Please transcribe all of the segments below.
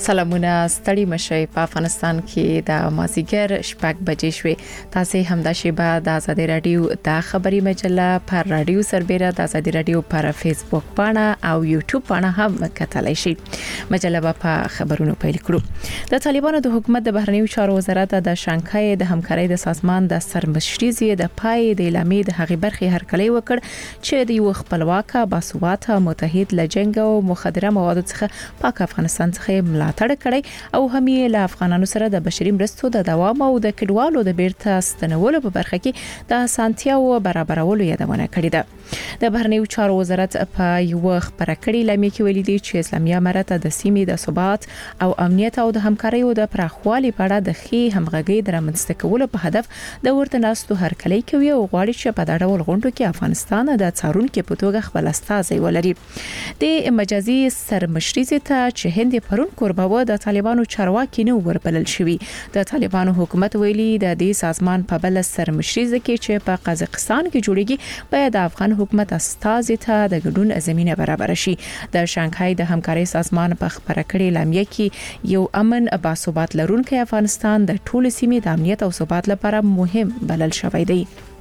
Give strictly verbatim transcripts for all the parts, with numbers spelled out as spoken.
سلامونه ستړي مشي په افغانستان کې د مازیګر شپږ بجې شوې تاسو هم د شیبه د ازادي رادیو د خبري مجله پر رادیو سربېره د ازادي رادیو پر فیسبوک باندې او یوټیوب باندې هم کتلای شئ. مجله په خبرونو پیل کړو. د طالبانو د حکومت د بهرنیو چارو وزارت د شانګهای د همکارۍ د سازمان د سرمشري د پای د اعلامیې د هغې برخې هرکلی وکړ چې د یو خپلواک باسواده متحد لجنګ او مخدره موادو څخه پاک افغانستان څخه ملاتړ کړی او هم یې له افغانانو سره د بشري مرستو د دوام او د کډوالو د بیرته ستنولو په برخه کې د اسانتیاو برابرولو یادونه کړې ده. د بهرنیو چارو وزارت په یو خبره کړې لمې کې ویلي دي چې اسلامي امارت د سیمې د ثبات او امنیت او د همکارۍ د پراخوالي په اړه د خې همغږي د رامنځته کولو په هدف د ورته ناستو هرکلی کوي او غواړي چې په دا ډول غونډو کې افغانستان د څارونکو په توګه خپل استازي ولري. د مجازي سرمشري ته چې هند پرون کوربه د طالبانو چارواکي نو وربلل شوی. د طالبانو حکومت ویلي د دې سازمان په بل سرمشري کې چې په قزاقستان کې جوړیږي باید د افغان حکومت استازي ته د ګډون زمينه برابر شي. د شانګهای د همکارۍ سازمان په خبره کړې لامیه کې یو امن باثبات لرونکي افغانستان د ټول سیمې د امنیت او ثبات لپاره مهم بلل شوی دی.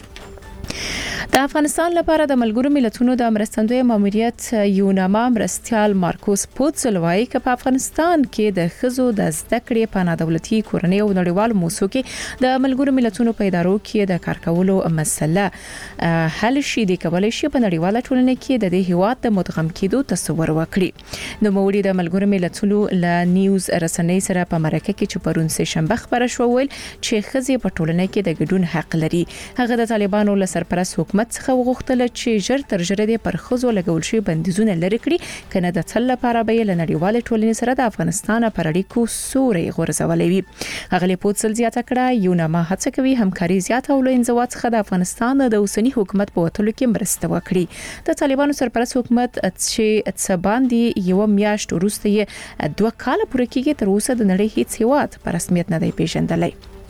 د افغانستان لپاره د ملګرو ملتونو د مرستندوی ماموریت یوناما مرستيال مارکوس پوتسل وايي چې په افغانستان کې د خزو د زده کړې په نادولتي کورنۍ او نړیوال موسسو کې د ملګرو ملتونو په ادارو کې د کار کولو مسله حل شي د کولای شي په نړیواله ټولنه کې د دې هیواد د مدغم کېدو تصور وکړي. نو موري د ملګرو ملتونو ل نیوز رسنۍ سره په مرکه کې چې پرون سه شنبه خبره شو ویل چې خزي په ټولنه کې د ګډون حق لري. هغه د طالبانو له سرپرست حکومت څخه وغوښتل چې ژر تر ژره د پرخزو لګول شي بندیزونه لري کړي کنه د تل لپاره به له نړیوال ټولنې سره د افغانستان پر اړیکو سوري غورځولې وي. هغه پوتسل زیاته کړه یوناما هڅه کوي همکاري زیاته او له انزوا څخه د افغانستان د اوسنی حکومت په وټلو کې مرسته وکړي. د طالبانو سرپرست حکومت چې څه باندې یو میاشت وروسته یې دوه کال پوره کېږي تر اوسه د نړۍ هیڅ هیواد په رسمیت نه دی پیژندلی.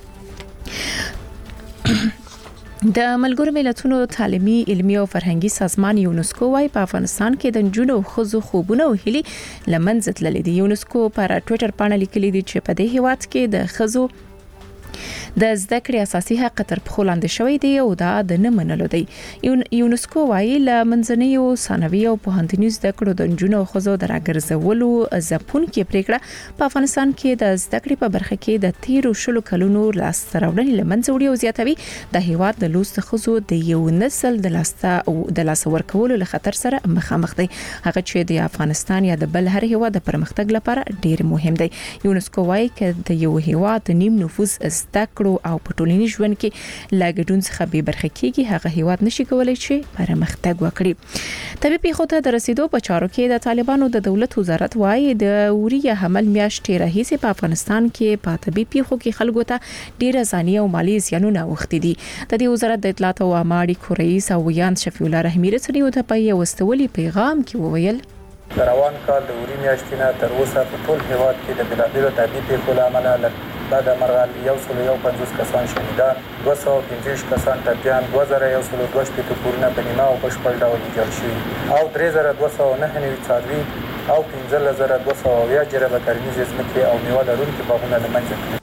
د ملګرو ملتونو تعلیمي علمي او فرهنګي سازمان یونسکو وايي په افغانستان کې د جنونو خزو خوبونه او هلي لمنځه تللي دي. یونسکو پر ټوئیټر باندې لیکلي دي چې په دې هیواد کې د خزو د زده کړې اساسي حق تر پخو لاندې شوی دی او دا د نه منلو دی. یونسکو وايي ل منځنیو ثانوي او پوهنتوني زده کړو د جنونو خزو درګرځولو ځپون کې پریکړه په افغانستان کې د زده کړې په برخه کې د تیرو شلو کلونو لاس تراوړنې لمنځه وړي او زیاتوي د هیواد د لوست خزو د یو نسل د لاسته او د لاس ورکولو له خطر سره مخامخ دی. هغه چې د افغانستان یا د بل هر هیواد د پرمختګ لپاره ډیر مهم دی. یونسکو وايي چې د یو هیواد نیم نفوس زده کړو او په ټولنیز ژوند کې لاګډون څخه به برخه کېږي هغه هیواد نشي کولای چې پرمختګ وکړي. طبي پیښو ته د رسیدو په چارو کې د طالبانو د دولت وزارت وايي د اوریا حمل میاشتې راهیسې په افغانستان کې په طبي پیښو کې خلکو ته ډیره ځاني او مالی زیانونه اوښتي دي. د دې وزارت د اطلاعات او اړیکو رئیس او ویان شفیع الله رحیمی رسنیو ته په یو واستولي پیغام کې وویل د روان کال د اوري میاشتې نه تر اوسه په ټول هیواد کې د بېلابېلو طبي پیښو له امله بعد مرغان یو سل یو پنځوس کسان شهیدان، دوه سوه پنځه ویشت کسان ټپیان، دوه زره یو سل دوه شپېته کورونه په نیمه او بشپړ ډول ویجاړ شوي او درې زره دوه سوه نهه نوي څاروي او پنځلس زره دوه سوه اویا جربه کرنیزې ځمکې او میوه لرونکي باغونه له منځه تللي.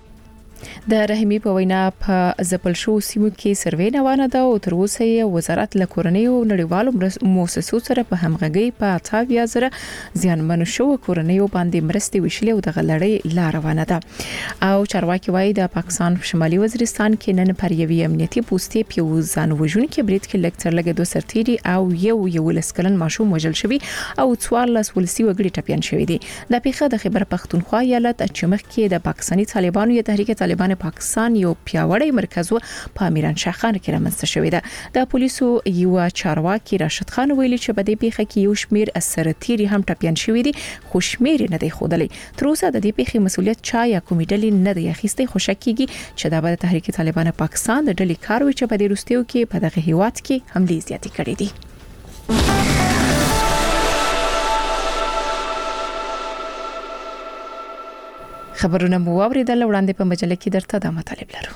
د رحیمی په وینا په ځپل شو سیمو کې سروې روانه ده او تر اوسه یې وزارت له کورنۍ او نړیوالو مؤسسو سره په همغږي په اتاویا زره ځانمنو شو کورنۍ باندې مرستې وشلې او د غلړې لار روانه ده. او چارواکي وايي د پاکستان په شمالي وزیرستان کې نن پر یوې امنیتي پوسټې په ځان وژونکي برید کې لکټر لګ دوه سرتيري او یو یو لسکلن ماشوم وژل شوی او څوارلس ولسی وګړي ټپيان شوی دي. د پیښه د خیبر پختونخوا ایالت اچمخ کې د پاکستاني طالبانو یا تحریک طالبان پاکستان یو پیاوړی مرکز په میران شاه خان کې رامنځته شوی ده. د پولیسو یو چارواکي راشد خان ویلي چې په دې پیښه کې یو شمیر سرتيري هم ټپيان شوی دي خو شمیر نه دی ښودلی. تر اوسه د دې پیښې مسولیت چا یا کومې ډلې نه دی اخیستی خو شک کیږي چې د تحریک طالبان پاکستان د ډلې کار وي چې په دې وروستیو کې په دغه هیواد کې حملې زیاتې کړې دي. خبرونه مو اوریدل وړاندې په مجله کې درته د مطالب لرو.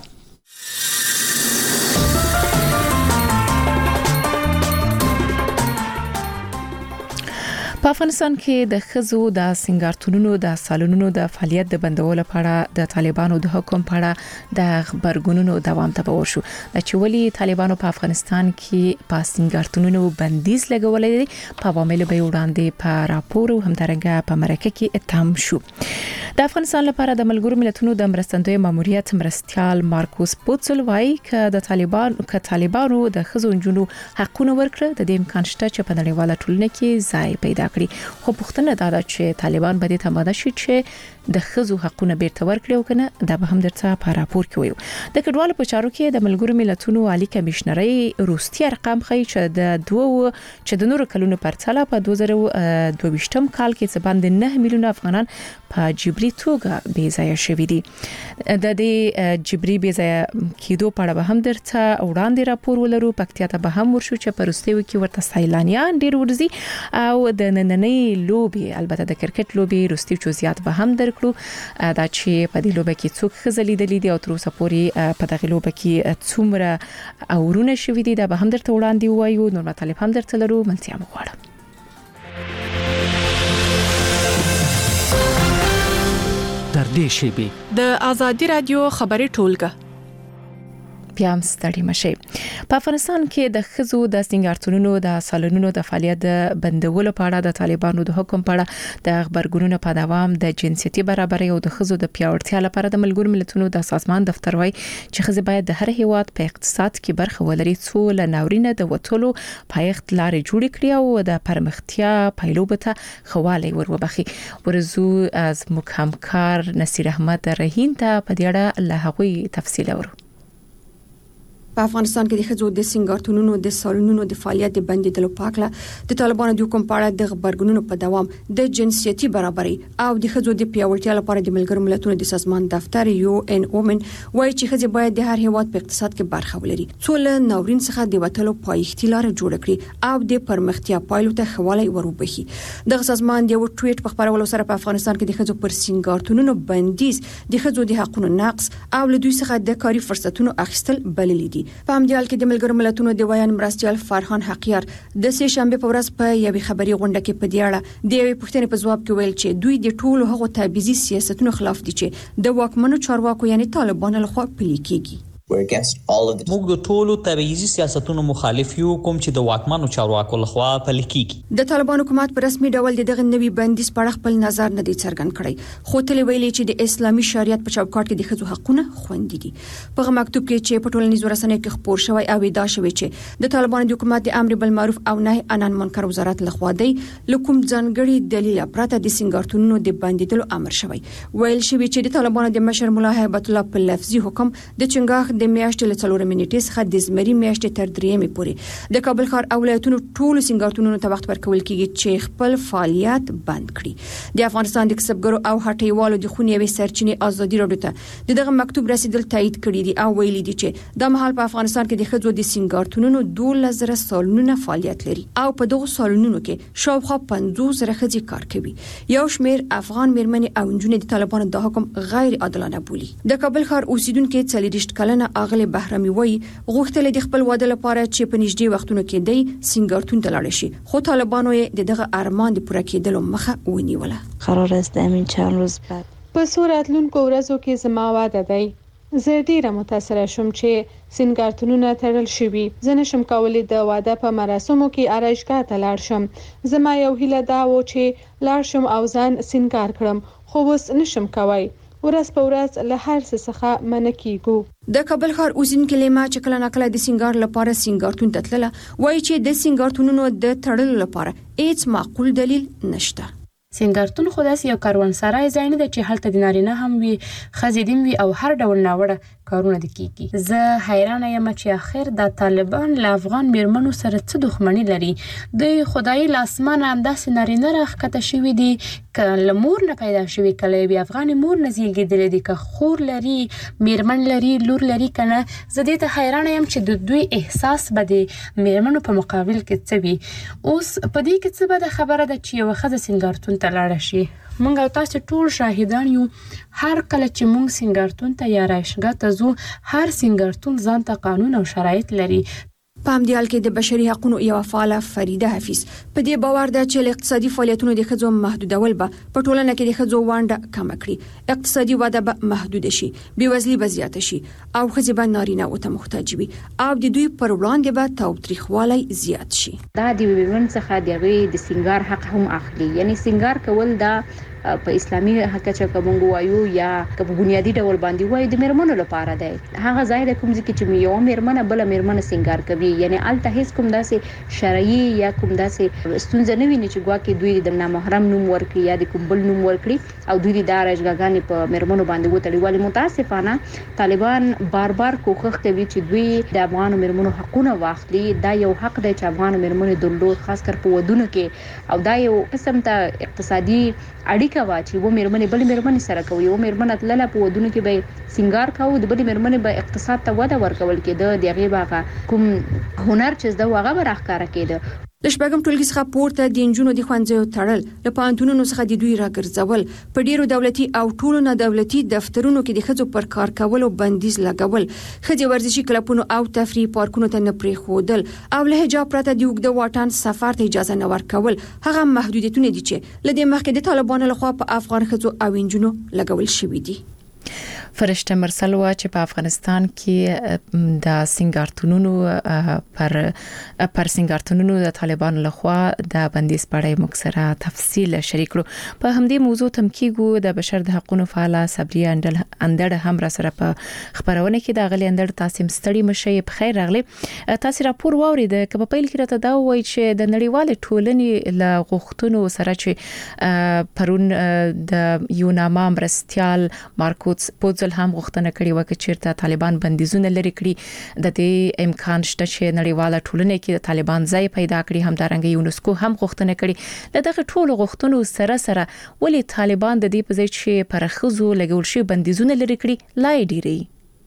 په افغانستان کې د خزو د سنگارتونونو د سالونونو د فعالیت د بندولو لپاره د طالبانو د حکم په اړه د خبرګونونو دوام ته ورشو د چولي طالبانو په افغانستان کې په سنگارتونونو بندیز لګولې دي په عوامل به وړاندې په راپور او همدارنګه په مرکه کې اتهام شو. د افغانستان لپاره د ملګرو ملتونو د مرستندوی ماموریت مرستيال مارکوس پوتسل وايي ک د طالبان ک طالبانو د خزو انجونو حقونه ورکړه د دې امکان شته چې په نړیواله ټولنه کې ځای پیدا کړي. خو پوښتنه دا ده چې طالبان به د تماده شي چې د خزو حقونه بیرته ورکړي او کنه دا به هم درته په راپور کې وي. د کډوالو په چارو کې د ملګرو ملتونو عالی کمشنري روسي ارقام ښیي چې د دوه چې د نورو کلونو پرتله په دوه زره او دوه ویشتم کال کې څه باندې نه میلیونه افغانان په جبري توګه بې ځای شوي دي. د دې جبري بې ځای کېدو په اړه به هم درته وړاندې راپور ولرو. پکتیا ته به هم ورشو چې په روسي کې ورته سیلانیان ډیر ورزي او د نننۍ لوبي البته د کرکټ لوبي روسي جزئیات به هم درکړو دا چې په دې لوبه کې څوک خزلي دي او تر اوسه پورې په دغه لوبه کې څومره اورونه شوي دي دا به هم درته وړاندې وایو. نور مطالب هم درته لرو ملتیا مغواړم. در دې شیبه د آزادی رادیو خبري ټولګه بیا هم ستړي مشي. په افغانستان کې د خزو د سنگارتونونو د سالونونو د فعالیت د بندولو په اړه د طالبانو د حکم په اړه د خبرګونونو په دوام د جنسيتي برابرۍ او د خزو د پیاوړتیا لپاره د ملګرو ملتونو د سازمان دفتر وايي چې خزې باید د هر هیواد په اقتصاد کې برخه ولري څو له ناورینه د وټولو پایښت لارې جوړ کړي او د پرمختیا پایلوب ته خواله وروبخي. ورزو از مکمکار نصیر احمد رحیم ته په دې اړه له هغوی تفصیل اورو. په افغانستان کې د خزو د سنگارتونونو د سالونونو د فعالیت د بندیدلو په اړه د طالبانو د حکم په اړه د خبرګونونو په دوام د جنسيتي برابرۍ او د خزو د پیاوړتیا لپاره د ملګرو ملتونو د سازمان دفتر یو ان وومن وايي چې خزې باید د هر هیواد په اقتصاد کې برخه ولري څو له ناورین څخه د وټلو پایښتي لار جوړ کړي او د پرمختیا پایلو ته خواله وروبخي. د سازمان د یو ټویټ په خبرولو سره په افغانستان کې د خزو پر سنگارتونونو بندیز د خزو د حقوقو نقض او له دوی څخه د کاري فرصتونو اخیستل بللی دي. په همدیال کې د ملګرو ملتونو د ویان مرستيال فرحان حقیار د سه شنبه په ورځ په یوې خبري غونډه کې په دې اړه د یوې پوښتنې په ځواب کې ویل چې دوی د ټولو هغو تبعیضي سیاستونو خلاف دي چې د واکمنو چارواکو یعنی طالبانو لخوا پلي کیږي. موږ د ټولو تبعیضي سیاستونو مخالف یو کوم چې د واکمنو چارواکو لخوا پلي کیږي. د طالبانو حکومت په رسمي ډول دغه نوي بندیز په اړه خپل نظر نه دی څرګند کړی خو تل ویلي چې د اسلامي شریعت په چوکاټ کې د خزو حقونه خوندي دي. په مکتوب کې چې په ټولنیزو رسنیو کې خبر شوی او ادعا شوی چې د طالبانو د حکومت د امر بالمعروف او نهي عن المنکر وزارت لخوا دی لکم ځانګړي دلیل پرته د سنگارتونونو د بندیدلو امر شوی. ویل شوی چې د طالبانو د مشر مولا هیبت الله په لفظي حکم د چنګاخ د میاشتې له څلور منټې څخه د زمري میاشتې تر درېمې پورې د کابل ښار او ولایتونو ټولو سنگارتونونو ته وخت ورکول کیږي چې خپل فعالیت بند کړي. د افغانستان د کسبګرو او هټیوالو د خونیوي سرچینې ازادي راډیو ته دغه مکتوب رسیدل تایید کړی دی او ویلي دی چې د مهال په افغانستان کې د خزو د سنگارتونونو دولس زره سالونونه فعالیت لري او په دغه سالونونو کې شاوخوا پنځوس زره خزې کار کوي. یو شمېر افغان میرمنې او نجونې د طالبانو د حکم غیر عادلانه بولي. د کابل ښار اوسیدونکو څلوېښت کلنه اغلی بهرامي وایي غوښتل د خپل واده لپاره چې په نږدې وختونو کې دی سنگارتون ته لاړ شي خو طالبانو یې دغه ارمان د پوره کېدلو مخه ونیوله. قرار است همین چند روز بعد په صورتلونکو ورځو کې زما واده دی. زه ډیره متاثره شوم چې سنگارتونونه تړل شوي. زه نشم کولی د واده په مراسمو کې آرایشګاه ته لاړ شم. زما یو هیله دا و چې لاړ شم او ځان سنگار کړم خو اوس نشم کولی. ورځ په ورځ له هر څه څخه منع کیږو. د کابل ښار اوسیدونکو لیما چې کله ناکله د سنگار لپاره سنگارتون ته تلله وایي چې د سنگارتونونو د تړلو لپاره هیڅ معقول دلیل نشته. سنگارتون خو داسې یو کاروانسرای ځای نه دی چې هلته د نارینه هم وي ښځې دې وي او هر ډول ناوړه کارونه دي کیږي. زه حیرانه یم چې اخر د طالبان له افغان میرمنو سره څه دښمني لري. دوی خدای له اسمانه همداسې نارینه راښکته شوي دي که له مور نه پیدا شوي که له یوې افغانې مور نه زیږېدلي دي که خور لري میرمن لري لور لري که نه. زه دې ته حیرانه یم چې د دوی احساس به د میرمنو په مقابل کې څه وي. اوس په دې کې څه بده خبره ده چې یوه ښځه سنګارتون ته لاړه شي. مونږ او تاسو ټول شاهدان یو. هر کله چې مونږ سنگارتون ته یا رایشګاه ته ځو هر سنگارتون ځان ته قانون او شرایط لري. په همدې حال کې د بشري حقوقو یو فعال فریده حفیظ په دې باور ده چې اقتصادي فعالیتونو د ښځو محدودول به په ټولنه کې د ښځو ونډه کم کړي، اقتصادي وده به محدود شي، بېوزلي به زیات شي او ښځې به نارینه او ته محتاج وي او د دوی پر وړاندې به تاوتریخوالی زیات شي. دا د ویمن څخه دغه د سنگار حق هم اخلي، یعنی سنگار کول دا په اسلامي حق چې کوم وایو یا په بنیادی ډول باندې وایي د مرمنو لپاره دی. هغه ځای د کوم ځکه چې یو مرمنه بل مرمنه سنگار کوي، یعنی الته هیڅ کوم داسې شرعي یا کوم داسې ستونزه نه ویني چې ګواکې دوی د نامحرم نوم ورکړي یا د کوم بل نوم ورکړي او دوی د راجګاګانې په مرمنو باندې وتړي. ولی متاسفانه طالبان بار بار کوښښ کوي چې دوی د افغان مرمنو حقونه واخلي. دا یو حق دی چې افغان مرمنو درلود، خاص کر په ودونو کې، او دا یو قسم ته اقتصادي اړیکه وا چې و مرمنې بل مرمنې سره کوي، و مرمنه تلله په ودونو کې به سنگار کوي، د بل مرمنې به اقتصاد ته وده ورکول کېده، دغه باغه کوم هنر چې زده هغه به راښکاره کېده. د شپږم ټولګي څخه پورته د انجونو د ښوونځیو تړل، د پوهنتونونو څخه د دوی راګرځول، په ډیرو دولتي او ټولو نه دولتي دفترونو کې د ښځو پر کار کولو بندیز لګول، ښځې ورزشي کلبونو او تفریحي پارکونو ته نه پرېښودل او له حجاب پرته د اوږده واټن سفر ته اجازه نه ورکول، هغه محدودیتونه دي چې له دې مخکې د طالبانو لخوا په افغان ښځو او انجونو لګول شوي دي. فرشته مرسل وا چې په افغانستان کې د سنگارتونونو پر پر سنگارتونونو د طالبانو لخوا د بندیز پړې مکسره تفصیل شریک کړو. په همدې موضوع تم کېګو د بشر د حقوقو فعال صبري اندل اندړ هم را سره په خبرونه کې د غلي اندړ تاسو مستړي مشه په خیر راغلي. تاسو راپور واورید کله په پیل کې راته دا وایي چې د نړیوال ټولنې له غوښتنو سره چې پرون د یوناما مرستيال مارکوس پوزل هم غوښتنه کړې و چې چیرته طالبان بندیزونه لري کړي، د دې امکان شته چې نړیواله ټولنه کې د طالبان ځای پیدا کړي. همدارنګه یونسکو هم غوښتنه کړې. د دغه ټولو غوښتنو سره سره ولې طالبان د دې په ځای چې پر خزو لګول شي بندیزونه لري کړي لای ډیری؟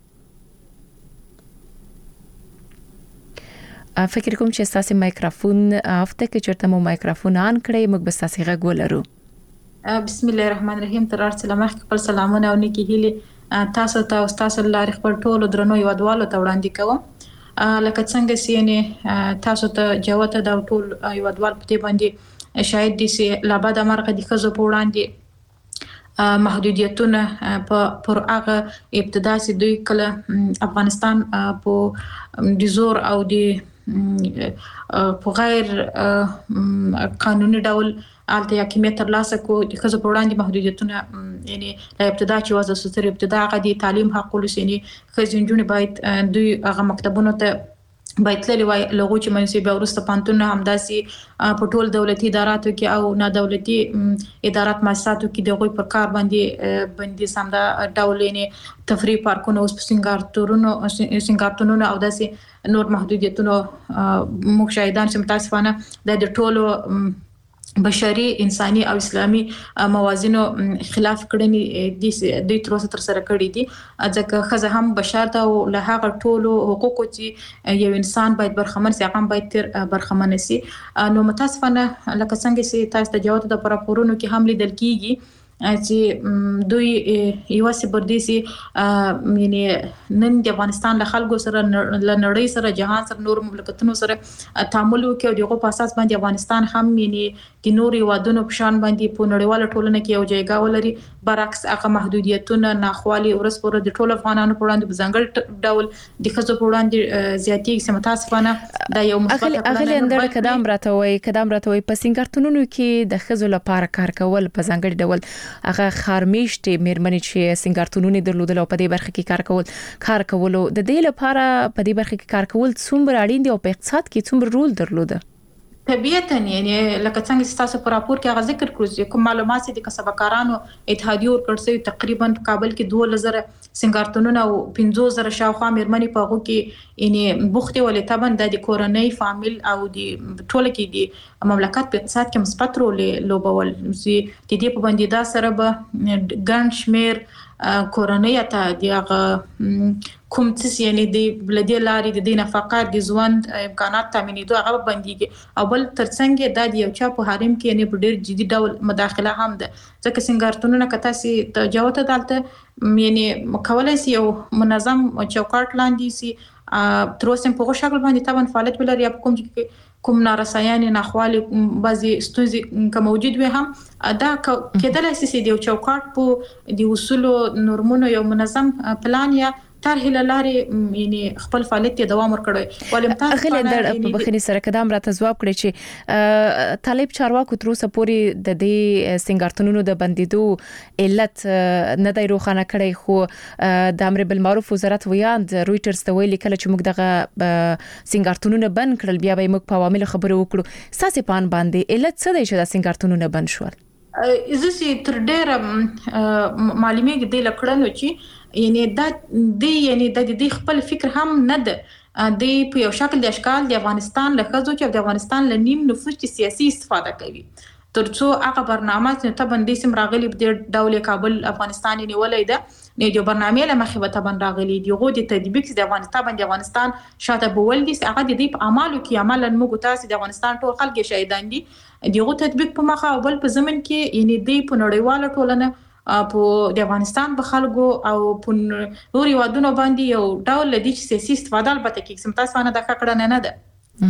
فکر کوم چې تاسو مایکروفون افته کې چیرته مو مایکروفون آن کړئ، موږ به تاسو غږ ولرو. بسم الله الرحمن الرحیم. تر ارڅ لمخ خپل سلامونه او نیکی هیله تاسو ته او تاسو لاري خپل ټولو درنو یوادوالو ته وړاندې کوم. لکه څنګه چې تاسو ته جوته دا ټول یوادوال په دې باندې شاید دي چې لابد امرغه د خزو په وړاندې محدودیتونه په پر هغه ابتدا چې دوی کله افغانستان په د زور او د په غیر قانوني ډول الته حکومت تر لاسه کو د خزو په وړاندې محدودیتونه، یعنی له ابتدا چې وازه ستر ابتدا غدي تعلیم حق ولسنی خزینجونه باید دوی هغه مکتبونو ته باید تللی وای لغو چې منسوبه ورسته پانتون همداسي په ټول دولتي اداراتو کې او نه دولتي ادارات مؤسساتو کې د غوي پر کار باندې باندې سمدا ډولینه تفریح پارکونو او سنگارتونونو سنگارتونونو او داسي نور محدودیتونو مشاهدان چې متاسفانه د ټولو بشري انساني او اسلامي موازینو خلاف کړنی دي د تر اوسه تر سره کړی دي. ځکه خزه هم بشر ته او له هغه ټولو حقوقو چې یو انسان باید برخمن سي هغه باید تر برخمن سي. نو متاسفانه لکه څنګه چې تاسو ته جواب د راپورونو کې هم لیدل کیږي چې دوی یو څه برديسي یعنی نن د افغانستان له خلکو سره له نړۍ سره جهان سره نور مملکتونو سره تعامل وکړي او دغه په اساس باندې افغانستان هم یعنی د نور یوادونو په شان باندې په نړیواله ټولنه کې یو ځای ولري. برعکس هغه محدودیتونه ناخوالي ورس پر د ټولو افغانانو په وړاندې بځنګل ډول د خزو په وړاندې زیاتې سمتاسفانه دا یو مثبت اغلی اندر قدم راتوي قدم راتوي په سنگارتونونو کې د خزو لپاره کار کول په ځنګل ډول هغه خارمیشتې مېرمنې چې سنگارتونونه درلودل او په دې برخه کې کار کول کار کولو د دې لپاره په دې برخه کې کار کول څومره اړین دي او په اقتصاد کې څومره رول درلوده؟ طبيعتا یعنی لکه څنګه چې تاسو په راپور کې هغه ذکر کړو چې کوم معلومات دي کسبکارانو اتحادیو ورکړسي تقریبا کابل کې دوه لزر سنگارتونونه او پنځه زره شاوخوا مېرمنې په هغه کې یعنی بوختي ولې تبن د کورنۍ فامیل او د ټول کې دي مملکت په اقتصاد کې مثبت رول لوبول چې د دې په باندې دا سره به ګڼ شمیر کورنۍ ته دغه کوم څه یعنی د بلدي لاري د نفقات د ژوند امکانات تامینېدو هغه باندې او بل ترڅنګ د یو چا په حریم کې یعنی په ډېر جدي ډول مداخله هم ده. ځکه سنگارتونونه کته سي تجاوت دالته یعنی کولای سي یو منظم چوکاټ لاندې سي تر اوسه په غو شکل باندې طبعا فعالیت ولري یا کوم کوم نارسایان ناخوالي بعضي ستونزې کوم موجود وي هم دا کېدل شي د چوکاټ په د اصول نورمونو یو منظم پلان یا طرح لارې یعنی خپل فعالیت دوام ورکړي ولې متاسفانه غل د بخني سره کدام راته جواب کړی چې طالب چارواکو تر اوسه پورې د دې سنگارتونونو د بندیدو علت نه دی روښانه کړی خو د امر بالمعروف وزارت ویاند رويټرز ته ویلي کله چې موږ دغه سنگارتونونه بند کړل بیا به موږ په عوامل خبرو وکړو ساسي پان باندې علت څه دی چې د سنگارتونونه بند شول زسي تر ډېر معلومات دی لکړنو چې یعنی دا دی یعنی د دې خپل فکر هم نه ده د په یو شکل د اشکال د افغانستان له خزو چې د افغانستان له نیم نفوس چې سیاسي استفاده کوي ترڅو هغه برنامه چې تبن د سیم راغلي د دولت کابل افغانستان نیولې ده نه د برنامه له مخې به تبن راغلي دی غو د تطبیق د افغانستان باندې افغانستان شاته بول دي هغه د دې په اعمالو کې عملاً موږ تاسو د افغانستان ټول خلک شهیدان دي دیغه تطبیق په مخه او بل په زمن کې یعنی دی په نړیواله ټولنه په د افغانستان په خلکو او په نوري وادونو باندې یو ډول لدی چې سیاسي استفاده البته کې سم تاسو نه د کړه نه ده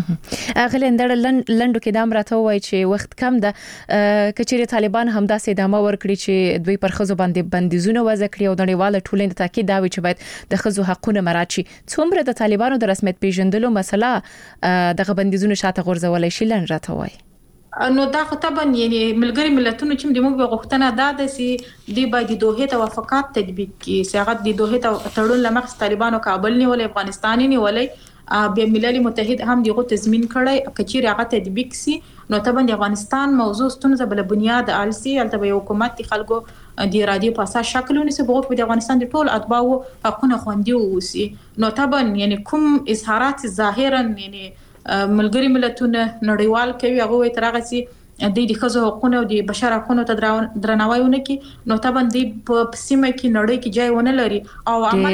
اغه لندر لندو کې دام راته وای چې وخت کم ده کچېره طالبان هم داسې ادامه ورکړي چې دوی پر خزو باندې بندیزونه وضع کړي او نړیواله ټولنه د تاکید دا وی چې باید د خزو حقونه مراعات شي څومره د طالبانو د رسمیت پیژندلو مسله دغه بندیزونه شاته غورځولای شي لن راته وای نو دا خو طبعا یعنی ملګری ملتونو چې د موږ غوښتنه دا ده چې د باید د دوه توافقات تطبیق کی سیاغت د دوه تړون لمخ طالبانو کابل نیولې افغانستان نیولې بیا ملل متحد هم دغه تضمین کړی کچیر هغه تطبیق سي نو طبعا د افغانستان موضوع ستونزه بل بنیاد السي البته حکومت خلکو د ارادي په اساس شکلونه سه بغوک د افغانستان د ټول اتباو حقونه خوندي ووسی نو طبعا یعنی کوم اظهارات ظاهرا یعنی ملګری ملتونه نړیوال کوي هغه وي ترغه سي د دې خزو حقوقو او د بشر حقوقو ته درناویونه کوي نو طبعا د په سیمه کې نړۍ کې ځای ونه لري او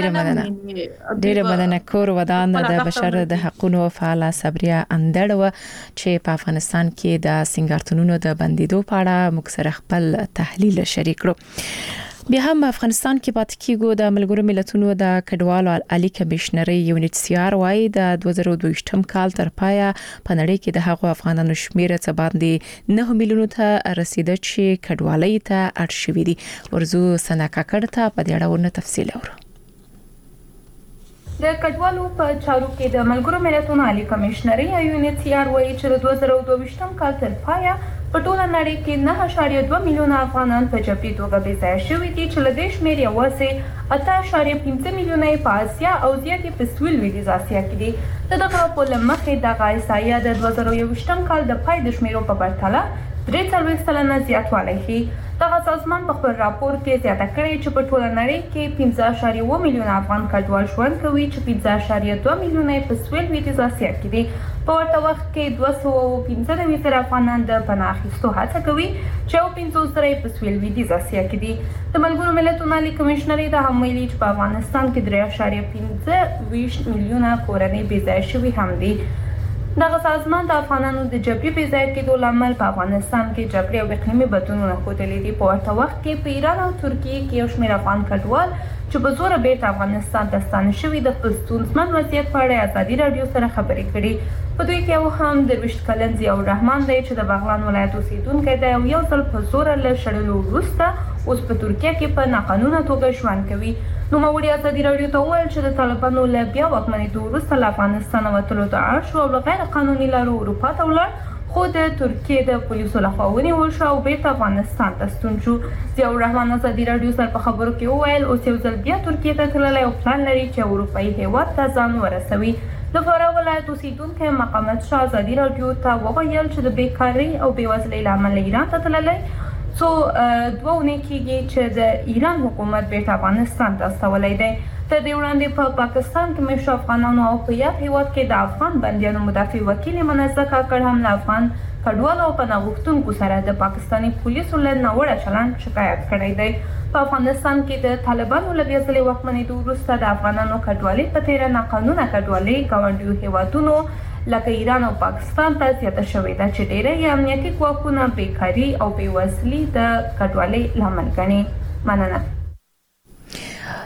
عملاً ډېر بدنه کور ودان د بشر د حقوقو فعال صبریا اندړو چې په افغانستان کې د سنگارتونونو د بندیدو په اړه مکسر خپل تحلیل شریک کړو بیا هم افغانستان کې پات کېګو د ملګرو ملتونو د کډوالو عالی کمشنري یونټ سی آر وايي د دوه زره دوه یم کال تر پایا په نړۍ کې د هغو افغانانو شمیر څه باندې نه میلیونو ته رسیدل چې کډوالۍ ته اړ شوي دي ورزو سنا کاکړ ته په دې اړه ونه تفصیل اورو د کډوالو په چارو کې د ملګرو ملتونو عالی کمشنري یونټ سی آر وايي چې د دوه زره دوه یم کال تر پایا په ټوله نړۍ کې نه اشاریه دوه میلیونه افغانان په جبري توګه بې ځایه شوي دي چې له دې شمېر یوازې اته اشاریه پنځه میلیونه په اسیا او زیات یې په سویل لویدیځ اسیا کې دي د دغه راپور له مخې دغه احصایه د دوه زره یو ویشتم کال د پای د شمیرو په پرتله درې څلوېښت سلنه زیاتوالی ښیي دغه سازمان په خپل راپور کې زیاته کړې چې په ټوله نړۍ کې پنځه اشاریه اووه میلیونه افغان کډوال ژوند کوي چې پنځه اشاریه دوه میلیونه یې په سویل لویدیځ اسیا کې دي په ورته وخت کې دوه سوه پنځه نوي زره افغانان د پناه اخیستو هڅه کوي چې یو پنځوس زره یې په سویل لویدیځ اسیا کې دي د ملګرو ملتونو عالی کمشنري دا هم ویلي چې په افغانستان کې درې اشاریه پنځه ویشت میلیونه کورنۍ بې ځایه شوي هم دي دغه سازمان د افغانانو د جبري بې ځایه کېدو لامل په افغانستان کې جبري او اقلیمي بدلونونه ښودلي دي په ورته وخت کې په ایران او ترکیې کې یو شمېر افغان کډوال چې په زوره بیرته افغانستان ته ستانه شوي د خپل ستونزمن وضعیت په اړه ازادي راډیو سره خبرې کړي په دوی کې یو هم درویشت کلن ضیاء الرحمن دی چې د بغلان ولایت اوسیدونکی دی او یو ځل په زوره له شړلو وروسته اوس په ترکیه کې په ناقانونه توګه ژوند کوي نوموړي ازادي راډیو ته وویل چې د طالبانو له بیا واکمنېدو وروسته له افغانستانه وتلو ته اړ شو او له غیر قانوني لارو اروپا ته ولاړ خو د ترکیې د پولیسو لخوا ونیول شو او بیرته افغانستان ته ستون شو ضیاء الرحمن ازادي راډیو سره په خبرو کې وویل اوس یو ځل بیا ترکیې ته تللی او پلان لري چې اروپایي هیواد ته ځان ورسوي د فراه ولایت اوسیدونکی مقامت شاه ازادي راډیو ته وویل چې د بیکارۍ او بېوزلۍ له امله ایران ته تللی څو دوه اونۍ کېږي چې د ایران حکومت بیرته افغانستان ته استولی دی تر دې وړاندې په پاکستان کې مېشتو افغانانو او په یاد هېواد کې د افغان بندیانو مدافع وکیل منزه کاکړ هم له افغان کډوالو او پناه غوښتونکو سره د پاکستاني پولیسو له ناوړه چلند شکایت کړی دی په افغانستان کې د طالبانو له بیا ځلې واکمنېدو وروسته د افغانانو کډوالۍ په تېره ناقانونه کډوالۍ ګاونډیو هېوادونو لکه ایران او پاکستان ته زیاته شوې ده چې ډېری یې امنیتي ځواکونه بیکاري او بېوزلي د کډوالۍ لامل ګڼي. مننه.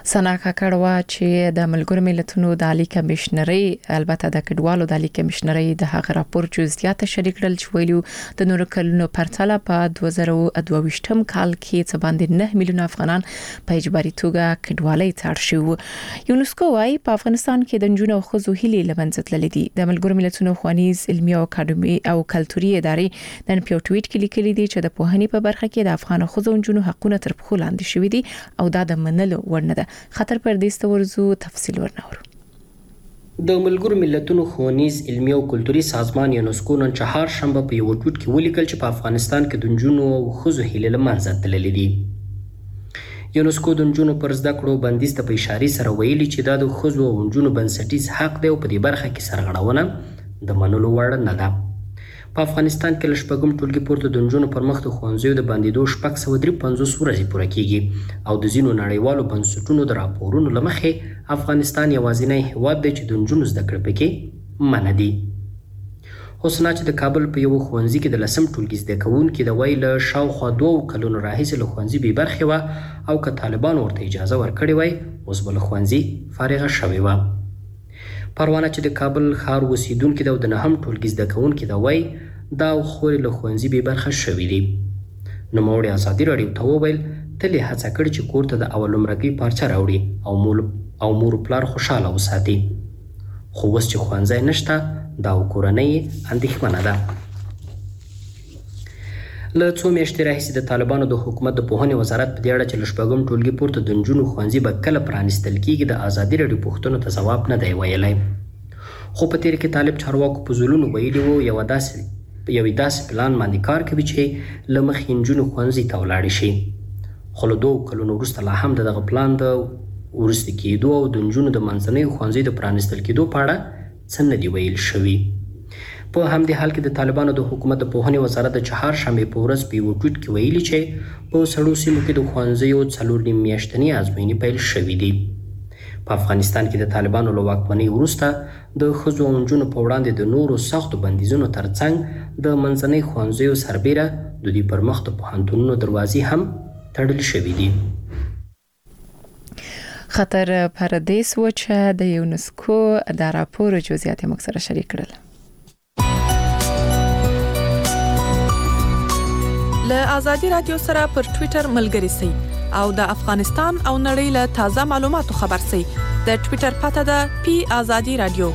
سنا کاکړوا چې د ملګرو ملتونو د عالی کمشنري البته د کډوالو د عالی کمشنري د هغه راپور جزئیات شریک کړل چې ویلو د نور کلونو پرتله په دوه زره دوه ویشتم کال کې څه باندې نه میلیون افغانان په اجباري توګه کډوالۍ ته اړ شوي. یونسکو وايي په افغانستان کې د نجونو او ښځو هیلې لمنځه تللې دي. د ملګرو ملتونو خوانیز علمي او اکاډمي او کلتوري ادارې نن په ټویټ کې لیکلي دي چې د پوهنې په برخه کې د افغان ښځو او نجونو حقونه تر پخو لاندې شوي دي او دا د منلو وړ نه ده. خطر پردیس ته ورزو تفصیل ورنورو. د ملګرو ملتونو ښوونیز علمي او کلتوري سازمان یونسکو نن چهار شنبه په یو ټویټ کې ولیکل چې په افغانستان کې د نجونو او ښځو هیلې له منځه تللې دي. یونسکو د نجونو پر زده کړو بندیز ته په اشاره سره ویلي چې دا د ښځو او نجونو بنسټیز حق دی او په دې برخه کې سرغړونه د منلو وړ نه ده. په افغانستان کې لشپږم ټولګي پورته د نجونو پر مخ د ښوونځیو د بندیدو شپږ سوه درې پنځوس ورځې پوره کیږي او د ځینو نړیوالو بنسټونو د راپورونو له مخې افغانستان یوازینی هیواد دی چې د نجونو زده کړې پکې منع دي. حسنا چې د کابل په یو ښوونځي کې د لسم ټولګي زده کوونکي د وای له شاوخوا دوه کلونو راهیسې له ښوونځي بې برخې وه او که طالبانو ورته اجازه ورکړې وای اوس به له ښوونځي فارغه شوې وه. پروانه چې د کابل ښار اوسیدونکي ده او د نهم ټولګي زده کوونکي ده وایي دا خورې له ښوونځي بې برخه شوي دي. نوموړي ازادي راډیو ته وویل تل یې هڅه کړې چې کور ته د اولمرګۍ پارچه راوړي او مور او مور پلار خوشحاله وساتي. خو اوس چې ښوونځی نشته دا او کورنۍ اندېښمنه ده. له څو میاشتې راهیسې د طالبانو د حکومت د پوهنې وزارت په دې اړه چې له شپږم ټولګي پورته د نجونو ښوونځي به کله پرانیستل کیږي د ازادي راډیو پوښتنو ته ځواب نه دی ویلی. خو په تېر کې طالب چارواکو په زلونو ویلي وو یوه داسې یوې داسې پلان باندې کار کوي چې له مخې نجونو ښوونځي ته ولاړې شي. خو له دوو کلونو وروسته لا هم د دغه پلان د وروستي کېدو او د نجونو د منځنیو ښوونځیو د پرانیستل کېدو په اړه څه نه دي ویل شوي. په همدې حال کې د طالبانو د حکومت د پوهنې وزارت د چهارشنبې په ورځ په یوه ټویټ کې ویلي چې په سړو سیمو کې د ښوونځیو څلور نیم میاشتني ازموینې پیل شوي دي. په افغانستان کې د طالبانو له واکمنۍ وروسته د ښځو او نجونو په وړاندې د نورو سختو بندیزونو ترڅنګ د منځنۍ ښوونځیو سربیره د دوی پر مخ د پوهنتونونو دروازې هم تړل شوي دي. خطر پردیس و چې د یونسکو د راپور جزئیات موږ سره شریک کړل. له ازادي رادیو سره پر ټوئیټر ملګري سئ او د افغانستان او نړۍ له تازه معلوماتو خبر سئ. د ټوئیټر پته ده پی ازادي رادیو.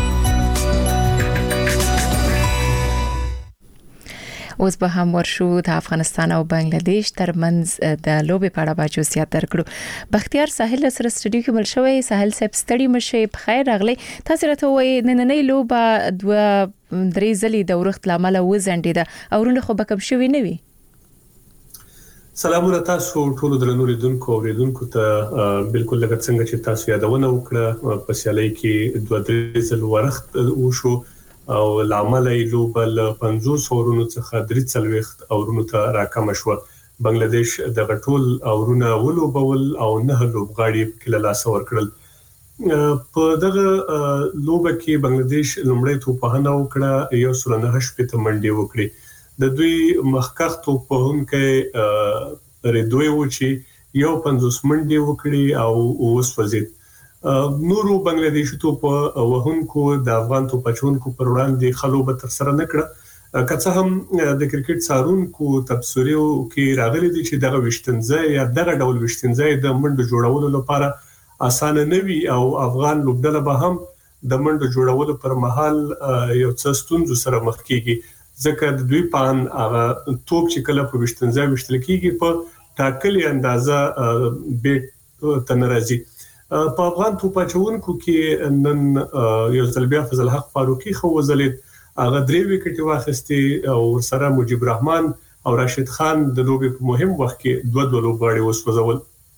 اوس به هم ورشو د افغانستان او بنگلاديش ترمنځ د لوبې په اړه به جزئیات درکړو. بختیار ساحل سره سټډیو کې مل شوی. ساحل صاحب ستړي مشه په خیر راغلی. تاسو راته وایي نننۍ لوبه دوه درې ځلې د ورخت لامل وزنډیده او ورونه خو بکم شوی نه وي. سلامونه تاسو ټول درنو لیدونکو او اوریدونکو ته. بالکل لکه څنګه چې تاسو یادونه وکړه په سیالۍ کې دوه درې ځله ورخت وشو او لامل یې لوبه له پنځوس اورونو څخه درې څلوېښت اورونو ته راکمه شوه. بنگلاديش دغه ټول اورونه ولوبول او نه لوبغاړي پکې له لاسه ورکړل. په دغه لوبه کې بنگلاديش لومړی توپخانه وکړه، یو سل نهه شپېته منډې وکړې. د دوی مخکښ توپوهونکی ردوی و چې یو پنځوس منډې وکړې او وسوځېد. نورو بنگلاديشي توپ وهونکو د افغان توپ اچونکو پر وړاندې ښه لوبه ترسره نه کړه. که څه هم د کرکټ څارونکو تبصرو کې راغلي دي چې دغه ویشتنځای یا دغه ډول ویشتنځای د منډو جوړولو لپاره اسانه نه وي او افغان لوبډله به هم د منډو جوړولو پر مهال یو څه ستونزو سره مخ کیږي، ځکه د دوی پان هغه توپ چې کله په ویشتنځای ویشتل کیږي په ټاکلې اندازه بیټ ته نه راځي. په افغان توپ اچونکو کې نن یو ځل بیا فضل حق فاروقي خو وځلید، هغه درې وکټې واخیستې او ورسره مجيب رحمان او راشد خان د لوبې په مهم وخت کې دوه دوه لوبغاړي وسوځول.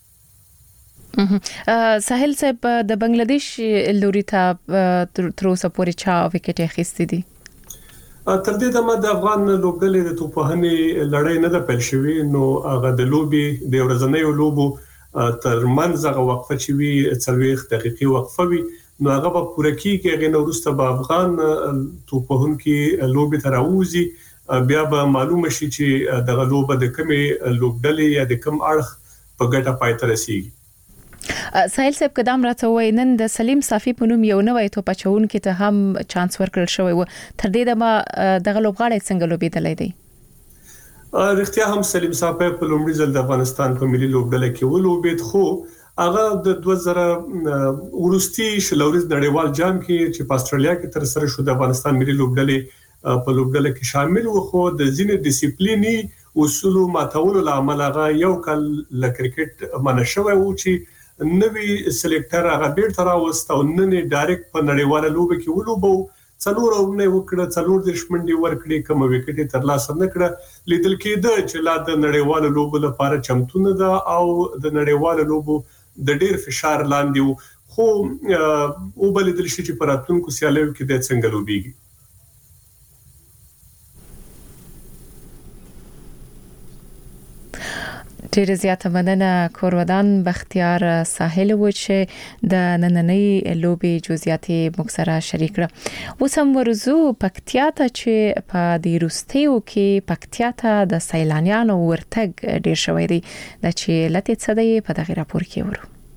ساحل صاحب د بنگلاديش لوري ته تر اوسه پورې چا وکټ اخیستې دي؟ تر دې دمه د افغان لوبډلې د توپخانې لړۍ نه ده پیل شوې، نو هغه د لوبې د ورځنیو لوبو تر منځ هغه وقفه چې وي څلوېښت دقیقې وقفه وي، نو هغه به پوره کېږي. هغې نه وروسته به افغان توپوهونکي لوبې ته راووځي، بیا به معلومه شي چې دغه لوبه د کومې لوبډلې یا د کوم اړخ په ګټه پای ته رسیږي. سایل صاحب قدم راته وای نن د سلیم صافی په نوم یو نوې توپ چون کې ته هم چانس ورکړل شوی و تر دې د ما د غلوبغاړي څنګه لوبېدلې دی رښتیا هم سلیم صافی په لومړي ځل د افغانستان په ملي لوبډله کې ولوبېد خو هغه د دوه زره ورستي شلوريز نړیوال جام کې چې په استرالیا کې تر سره شو د افغانستان ملي لوبډلې په لوبډله کې شامل و خو د ځینې ډیسپلینی اصول ماتولو لامل هغه یو کال ل کرکټ منشوي و چې نوی سلیکټر هغه بیرته راوست او نن ډایرکټ په نړیواله لوبه کې ولوبو څلور اورونه وکړه څلور د شمنډي ورکړي کوم وکټي تر لاسه نه کړه لیدل کېده چې لا د نړیواله لوبو لپاره چمتونه ده او د نړیواله لوبو د ډیر فشار لاندې خو او بل د شي چې پراتونکو سیالیو کې د څنګه لوبيږي ډیر زیاته مننه کورودان بختیار ساحل و چې د نننۍ لوبي جزئیاتي مکسره شریک کړه وسم ورزو پکتیا ته چې په د روستیو کې پکتیا ته د سیلانیانو ورتګ ډیر شوی دی د چې لته څه په دغه راپور کې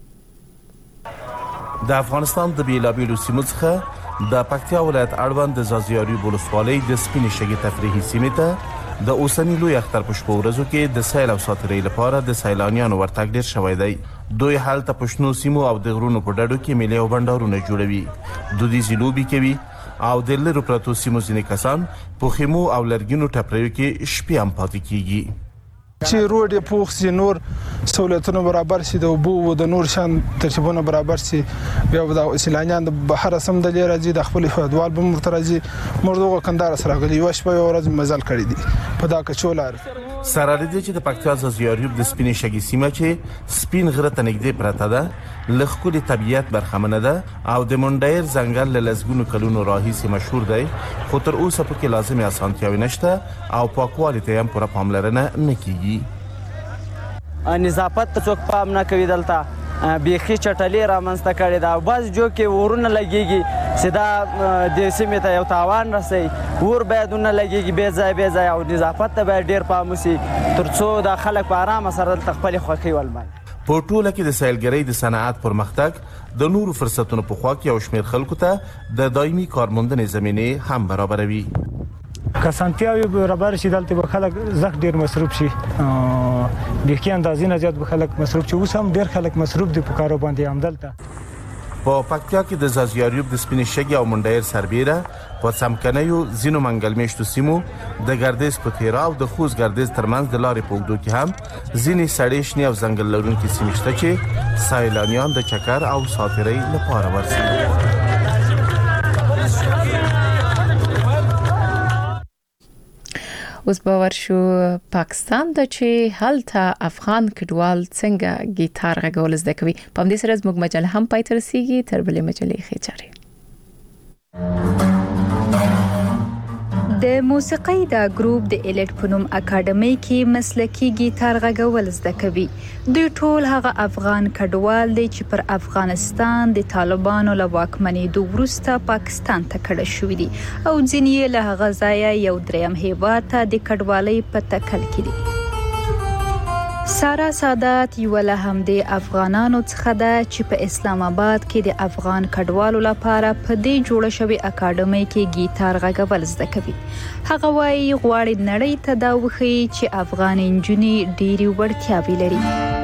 ورو د افغانستان د بیلابیلو سیمو څخه د پکتیا ولایت اړوند د زازیاري ولسوالۍ د سپینې شګې تفریحي سیمې ته د اوسنی لوی اختر په شپو ورځو کې د سیل او ساترۍ لپاره د سیلانیانو ورتګ ډیر شوی دی دوی حالت په شنو سیمو او د غرونو په ډډو کې میلې او بندرونه جوړوي دودیزي لوبي کوي او د لرو پرتو سیمو ځینې کسان په خیمو او لرګینو ټپریو کې شپې هم پاتې کیږي چې روډ پوخ سي نور سہولتونه برابر سي د وبو او د نور شان ترتیبونه برابر سي بیا د سیلانیان د بهر سم د لري د خپل فدوال به مرترازي مرغه کندار سره غلي وش په ورځ مزل کړی دي په دا کچولار سره لري چې د پکتیا زازیاریوب د سپینې شګې سیمه چې سپین غره ته نږدې پراته ده لخکولي طبيعت برخمنه ده او د منډایر ځنګل له لزګونو کلونو راهیسې مشهور دی خو تر اوسه پکې لازمي اسانتیاوي نشته او پاکوالي ته هم پوره پاملرنه نه کیږي نظافت ته څوک پام نه کوي دلته بیخي چټلې رامنځته کړي دا بعض جو کې ورونه لګيږي سدا د سیمې ته یو تاوان رسي ور باندې لګيږي به ځای به ځای او نظافت ته به ډیر پام وسی ترڅو د خلک په آرام سره خپل خوخي ولمل په ټوله کې د سیلګرۍ د صنعت پرمختګ د نورو فرصتونو په خوا کې او شمیر خلکو ته د دایمي کارموندنې زمینه هم برابروي کسانتیاوی برابر شي دلته به خلک زخ ډیر مصروف شي د کې اندازې نه زیات به خلک مصروف شي اوس هم ډیر خلک مصروف دي په کارو باندې هم دلته په پکتیا کې د زازیاریوب د سپینې شګې او منډایر سربېره په سمکنیو زینو منګل میشتو سیمو د ګردیز په تیرا او د خوز ګردیز ترمنځ د لارې په اوږدو کې هم ځینې سړې شنې او ځنګل لرونکي سیمې شته چې سیلانیان د چکر او ساترۍ لپاره ورسي اوس باور شو پاکستان د چې هلته افغان کډوال څنګه گیتار غږول زده کوي په دې سره زموږ مجله هم پای ته رسیږي تر بلې مجلې خېچاري د موسیقۍ دا ګروپ د الیټ پنوم اکیډمي کې مسلکي گیتار غږول زده کوي دوی ټول هغه افغان کډوال دي چې پر افغانستان د طالبانو له واکمنۍ وروسته پاکستان ته کډه شوي دي او ځینې له هغه ځایه یو دریم هیواد ته د کډوالۍ په تکل کې دي سارا سادات یو له همدې افغانانو څخه ده چې په اسلام آباد کې د افغان کډوالو لپاره په دې جوړه شوی اکیډمي کې گیتار غږول زده کوي هغه وايي غواړي نړۍ ته دا وښيي چې افغان انجونې ډېری وړتیاوې لري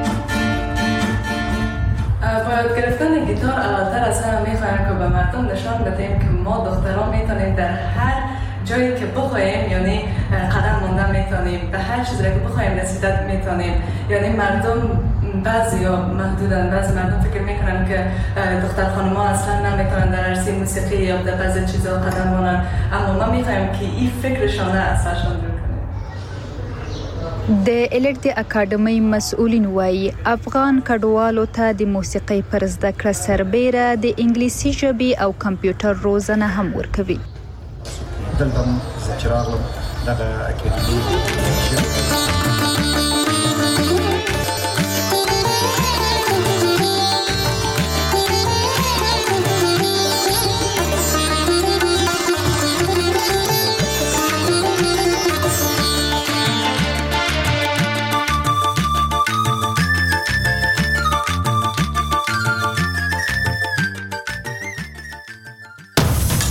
با گرفتن گیتار اولتر از همه میخوایم که به مردم نشان بدهیم که ما دختران میتونیم در هر جایی که بخوایم یعنی قدم ماندن میتونیم به هر چیزی که بخوایم رسیدت میتونیم یعنی مردم بعضی یا محدودن بعضی مردم فکر میکنن که دختر خانم‌ها اصلا نمیتونن در عرصه موسیقی یا در بعضی چیزا قدم مانن اما ما میخوایم که این فکرشان اثرشان دور د الیټ د اکیډمي مسؤلین وایي افغان کډوالو ته د موسیقۍ پر زده کړه سربېره د انګلیسي ژبې او کمپیوټر روزنه هم ورکوي دلته چې راغلم دغه اکیډمي